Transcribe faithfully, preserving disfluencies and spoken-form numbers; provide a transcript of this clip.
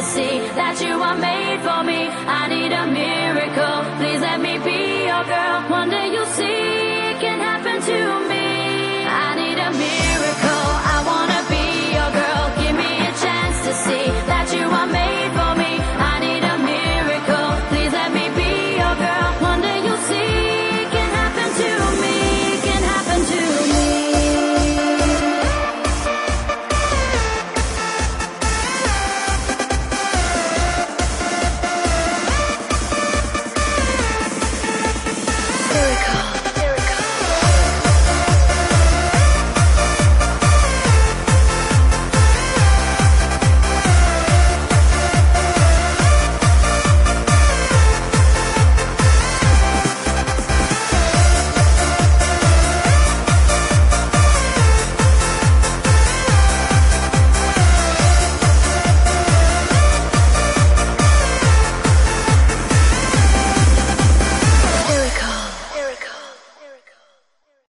see that you are made for me. I need a miracle, please let me be your girl. One day you'll see it can happen to me. I need a miracle, I wanna be your girl. Give me a chance to see that you are made